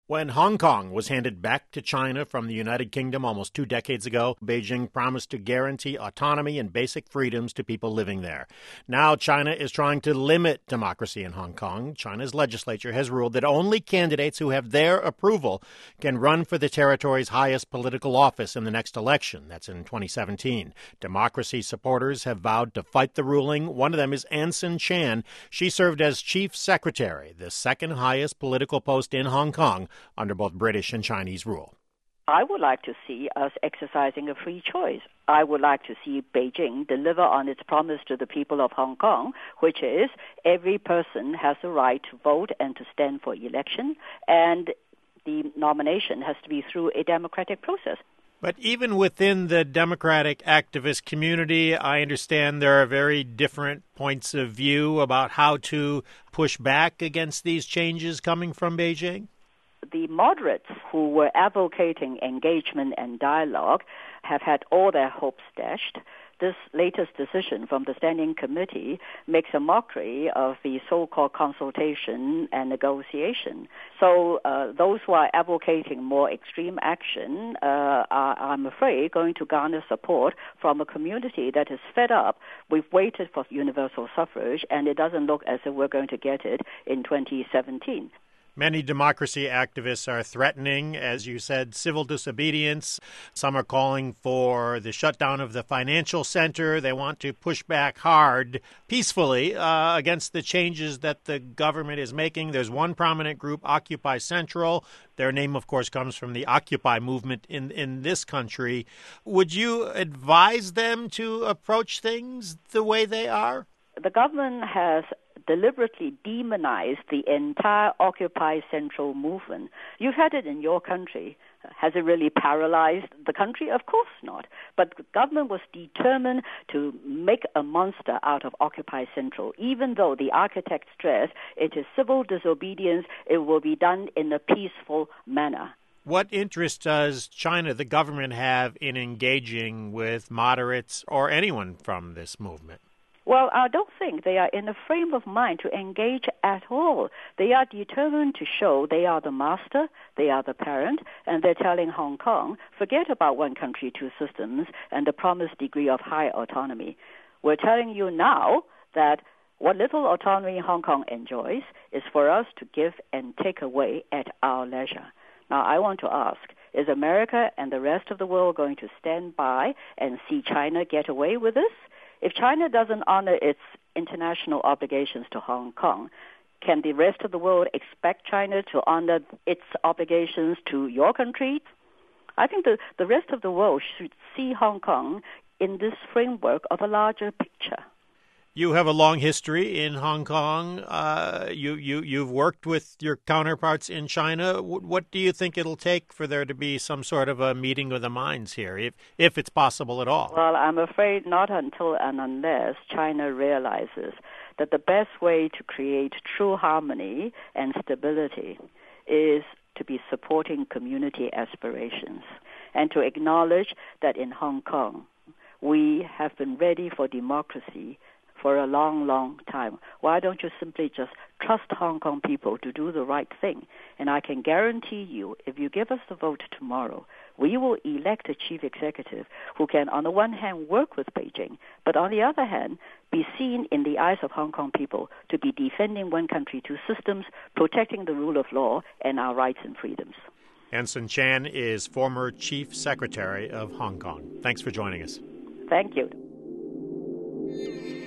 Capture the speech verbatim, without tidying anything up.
When Hong Kong was handed back to China from the United Kingdom almost two decades ago, Beijing promised to guarantee autonomy and basic freedoms to people living there. Now China is trying to limit democracy in Hong Kong. China's legislature has ruled that only candidates who have their approval can run for the territory's highest political office in the next election. That's in twenty seventeen. Democracy supporters have vowed to fight the ruling. One of them is Anson Chan. She served as chief secretary, the second highest political post in Hong Kong, under both British and Chinese rule. I would like to see us exercising a free choice. I would like to see Beijing deliver on its promise to the people of Hong Kong, which is every person has the right to vote and to stand for election, and the nomination has to be through a democratic process. But even within the democratic activist community, I understand there are very different points of view about how to push back against these changes coming from Beijing. The moderates who were advocating engagement and dialogue have had all their hopes dashed. This latest decision from the Standing Committee makes a mockery of the so-called consultation and negotiation. So uh, those who are advocating more extreme action uh, are, I'm afraid, going to garner support from a community that is fed up. We've waited for universal suffrage, and it doesn't look as if we're going to get it in twenty seventeen. Many democracy activists are threatening, as you said, civil disobedience. Some are calling for the shutdown of the financial center. They want to push back hard, peacefully, uh, against the changes that the government is making. There's one prominent group, Occupy Central. Their name, of course, comes from the Occupy movement in, in this country. Would you advise them to approach things the way they are? The government has deliberately demonized the entire Occupy Central movement. You've had it in your country. Has it really paralyzed the country? Of course not. But the government was determined to make a monster out of Occupy Central. Even though the architects stress it is civil disobedience, it will be done in a peaceful manner. What interest does China, the government, have in engaging with moderates or anyone from this movement? Well, I don't think they are in a frame of mind to engage at all. They are determined to show they are the master, they are the parent, and they're telling Hong Kong, forget about one country, two systems, and the promised degree of high autonomy. We're telling you now that what little autonomy Hong Kong enjoys is for us to give and take away at our leisure. Now, I want to ask, is America and the rest of the world going to stand by and see China get away with this? If China doesn't honor its international obligations to Hong Kong, can the rest of the world expect China to honor its obligations to your country? I think the, the rest of the world should see Hong Kong in this framework of a larger picture. You have a long history in Hong Kong. Uh, you, you, you've worked with your counterparts in China. What do you think it'll take for there to be some sort of a meeting of the minds here, if, if it's possible at all? Well, I'm afraid not until and unless China realizes that the best way to create true harmony and stability is to be supporting community aspirations and to acknowledge that in Hong Kong, we have been ready for democracy for a long, long time. Why don't you simply just trust Hong Kong people to do the right thing? And I can guarantee you, if you give us the vote tomorrow, we will elect a chief executive who can, on the one hand, work with Beijing, but on the other hand, be seen in the eyes of Hong Kong people to be defending one country, two systems, protecting the rule of law and our rights and freedoms. Anson Chan is former Chief Secretary of Hong Kong. Thanks for joining us. Thank you.